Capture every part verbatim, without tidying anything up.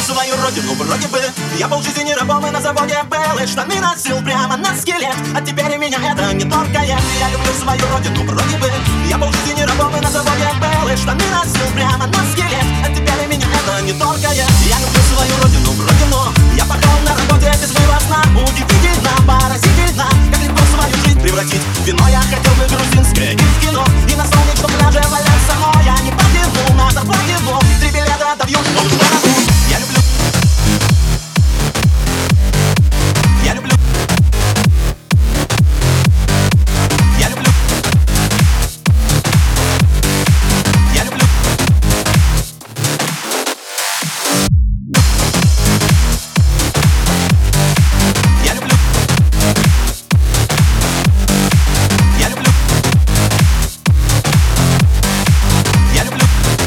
свою родину вроде бы. Я полжизни рабом и на заводе был, и штаны носил прямо на скелет. А теперь меня это не торкает. Я люблю свою родину вроде бы. Я полжизни рабом и на заводе был, и штаны носил прямо на скелет. А теперь меня это не торкает. Я люблю свою родину вроде, но я пахал на работе без своего сна. Удивительно, поразительно, как легко свою жизнь превратить в вино. Я хотел бы грузинское и в кино, и на солнечном пляже валяться, но я не потяну на заплатину. Три билета до Южного города. Я люблю. Я люблю. Я люблю. Я люблю. Я люблю. Я люблю. Я люблю.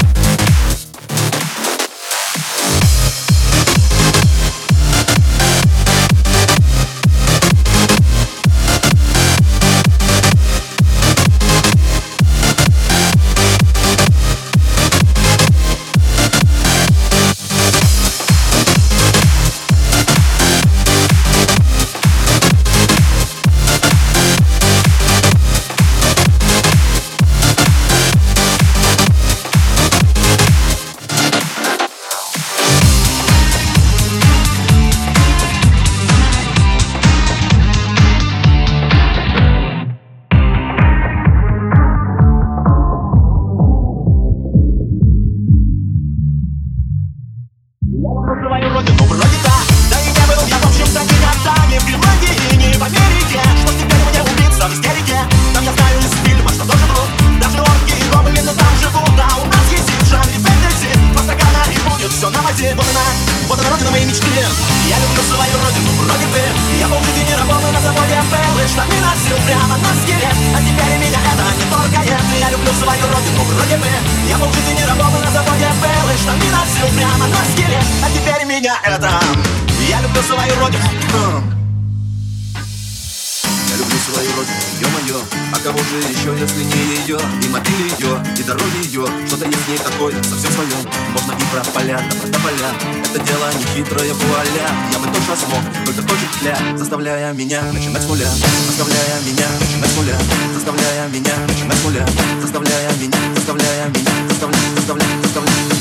Свою родину вроде да. Да и не был я в общем-то никогда ни в Гренландии, ни в Америке. Что теперь мне убиться в истерике? Там я знаю из фильма, что тоже врут. Даже орки и гоблины там живут. А у нас есть в жанре фэнтези. Два стакана и будет все на воде. Вот она, вот она родина моей мечты. Я люблю свою родину вроде бы. Я полжизни работал на заводе был, и штаны носил прямо на скелет. А теперь меня это не торкает. Я люблю свою родину вроде бы. Я полжизни работал на заводе был, и штаны носил прямо на скелет. А теперь меня это. Я люблю свою родину. Я люблю свою родину, ё-моё. А кого же еще, если не ее? И мобиль ее, и дороги ее. Что-то есть в ней такое, совсем свое. Можно и про поля, да про тополя. Это дело не хитрое, вуаля. Я бы точно смог, только хочет тля. Заставляя меня начинать с нуля. Заставляя меня начинать с нуля. Заставляя меня начинать с нуля. Заставляя меня, заставляя меня, заставляя, заставляя, заставляя.